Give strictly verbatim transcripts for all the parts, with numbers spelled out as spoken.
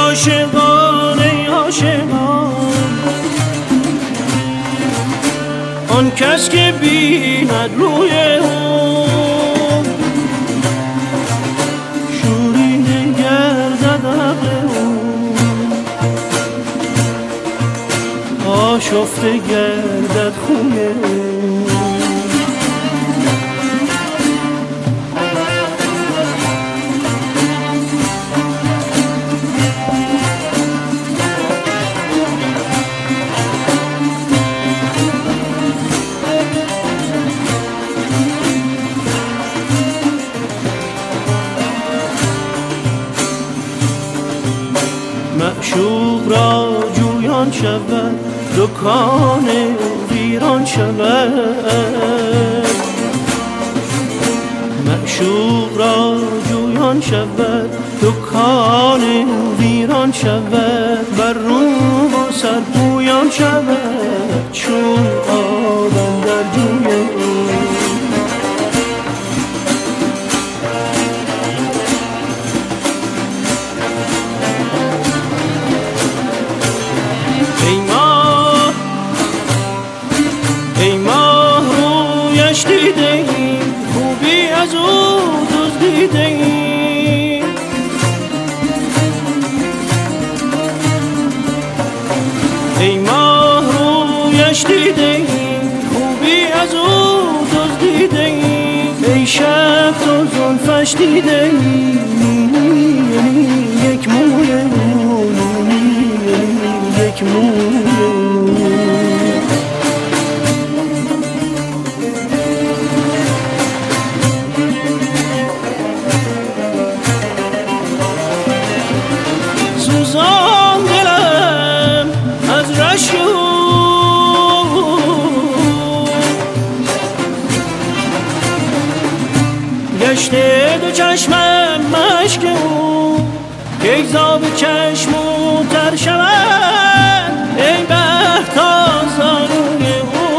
عاشقان ای عاشقان، آن کس که بیند روی او شورینه گردد عقل او، آشفته گردد خون او. معشوق را جویان شود دکان ویران شود، معشوق را جویان شود دکان ویران شود، بر روم و سر پویان شود چون آب اندر جوی او. دیده ایم خوبی از او دزدیده ایم، ای ماه رویش دیده ایم خوبی از او دزدیده ایم، ای شب تو زلفش دیده ایم یک موی او یک موی او. سوزان دلم از رشک او، گشته دو چشمم مشک او، که زاب چشم او تر شود ای بر تازانوی او.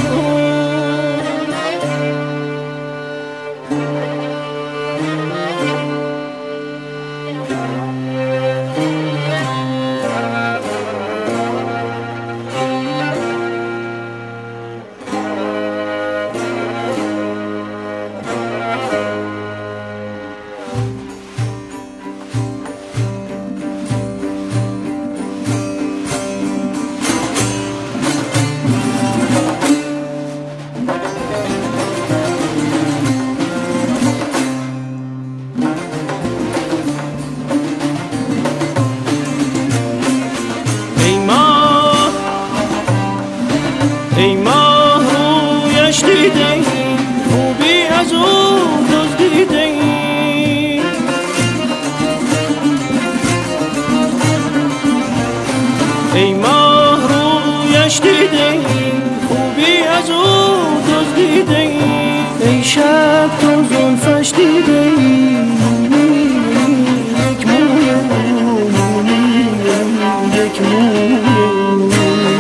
ای ماه رویش دیده ایم خوبی از او دزدیده ایم، ای ماه رویش دیده ایم خوبی از او دزدیده ایم، ای شب تو زلفش دیده ایم یک موی او یک موی او.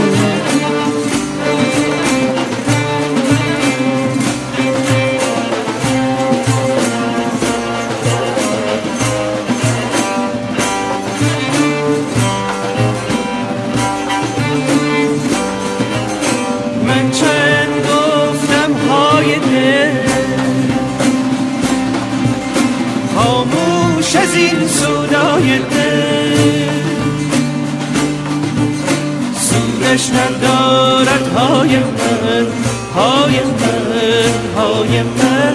من چند گفتم های دل خاموش از این سودای دل، سودش ندارد های من های من های من،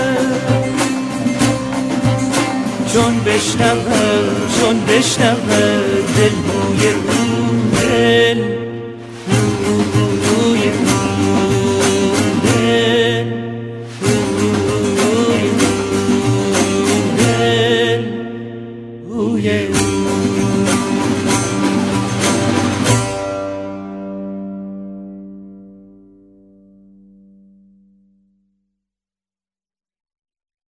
چون بشنوم چون بشنوم دل بوی اون دل yeah.